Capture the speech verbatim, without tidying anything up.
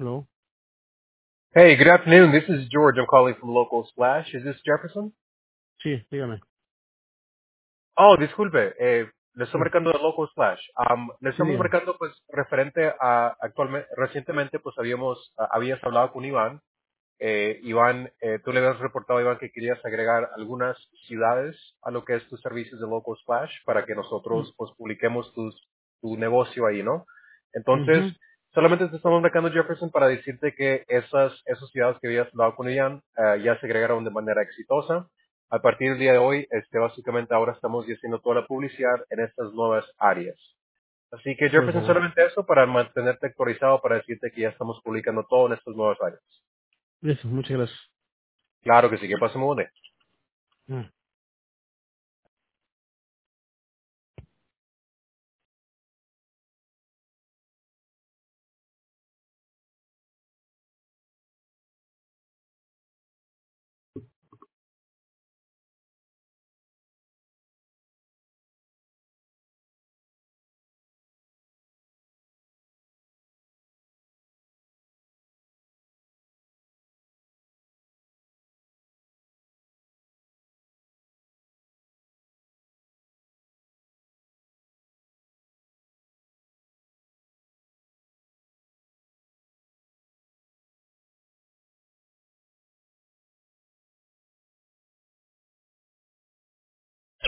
Hello. Hey, good afternoon. This is George. I'm calling from Local Splash. Is this Jefferson? Sí, dígame. Oh, disculpe. Eh, le estoy Sí, marcando de Local Splash. Um, le sí, estamos dígame. marcando, pues, referente a actualmente, recientemente, pues, habíamos, ah, habías hablado con Iván. Eh, Iván, eh, tú le habías reportado a Iván que querías agregar algunas ciudades a lo que es tus servicios de Local Splash para que nosotros, pues, publiquemos tus, tu negocio ahí, ¿no? Entonces, Mhm. solamente te estamos marcando, Jefferson, para decirte que esas, esas ciudades que habías hablado con Iván eh, ya se agregaron de manera exitosa. A partir del día de hoy, este, básicamente ahora estamos haciendo toda la publicidad en estas nuevas áreas. Así que, Por Jefferson, favor. solamente eso para mantenerte actualizado, para decirte que ya estamos publicando todo en estas nuevas áreas. Eso, muchas gracias. Claro que sí, que pasemos un día. Ah.